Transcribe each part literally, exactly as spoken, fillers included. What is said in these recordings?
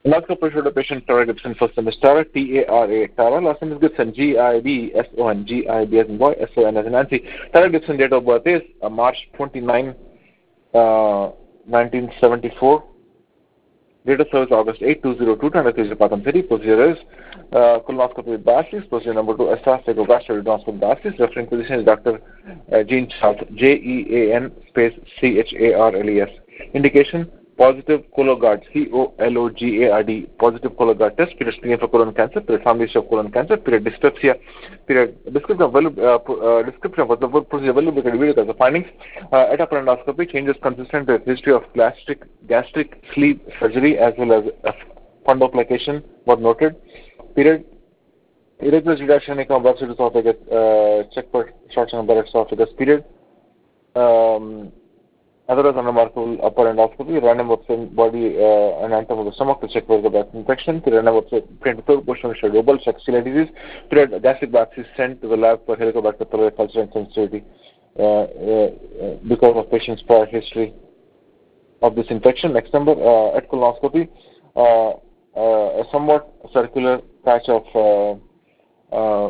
Colonoscopy showed a patient Tara Gibson, first name is Tara, T A R A, Tara, last name is Gibson, G I B S O N, G I B as in boy, S O N as in Nancy. Tara Gibson date of birth is uh, March twenty-ninth, uh, nineteen seventy-four. Date of service August eighth, two thousand two, Tanakirja Patam City. Procedure is uh, colonoscopy with biopsies. Procedure number two, esophageal gastrocolitis biopsies. Referring physician is Doctor Uh, Jean Charles, J E A N space C H A R L E S. Indication, positive Cologuard, C O L O G A R D, positive Cologuard test. Period screening for colon cancer. Period family history of colon cancer. Period dyspepsia. Period description of value, uh, uh, description of the procedure value video as the findings. Uh, at upper endoscopy, changes consistent with history of gastric gastric sleeve surgery as well as uh, fundoplication were noted. Period. Irregular reduction in biopsy esophagus, uh, check for short-term umbilical esophagus. Period. Um, Otherwise, unremarkable upper endoscopy, random observation body uh, and anatomy of the stomach to check for the back infection. Period. Random observation third portion of double check celiac disease. Period. Gastric biopsy sent to the lab for Helicobacter pylori culture and sensitivity uh, uh, because of patient's prior history of this infection. Next number, uh, at colonoscopy, uh, uh, a somewhat circular patch of uh, uh,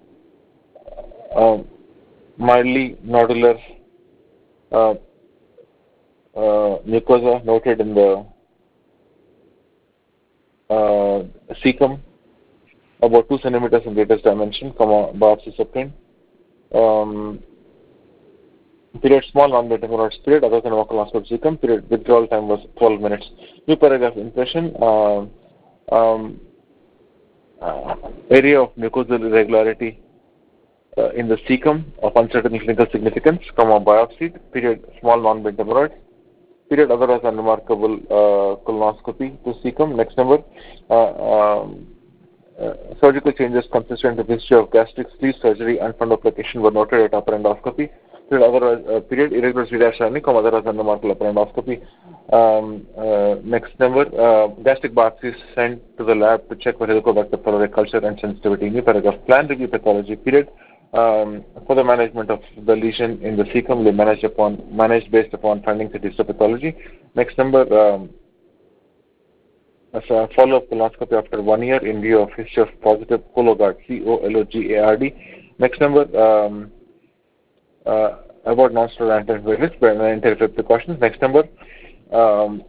uh, mildly nodular uh, uh, mucosa noted in the uh, cecum, about two centimeters in greatest dimension, comma, biopsy obtained. Um, period small non-beta hemorrhoids period other than colonoscopy cecum. Period withdrawal time was twelve minutes. New paragraph impression. Uh, um, uh, area of mucosal irregularity uh, in the cecum of uncertain clinical significance, comma, biopsy. Period small non-beta hemorrhoids. Period otherwise unremarkable uh, colonoscopy to cecum. Next number. Uh, um, uh, surgical changes consistent with history of gastric sleeve surgery and fundoplication were noted at upper endoscopy. Period otherwise uh, period irregular redaction, comma, otherwise unremarkable upper endoscopy. Um, uh, next number. Uh, gastric biopsies sent to the lab to check for Helicobacter pylori culture and sensitivity. New paragraph. Plan review pathology. Period. Um, for the management of the lesion in the cecum, they managed upon managed based upon findings of histopathology. Next number, um, as a follow-up colonoscopy after one year in view of history of positive Cologuard, C O L O G A R D. Next number, um, uh, about non-steroidal antivirus, but anti-infective precautions. Next number, um,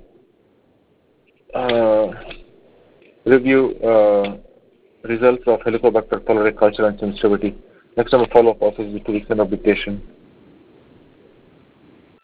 uh, review uh, results of Helicobacter pylori culture and sensitivity. Next time, a follow-up office is two weeks in publication.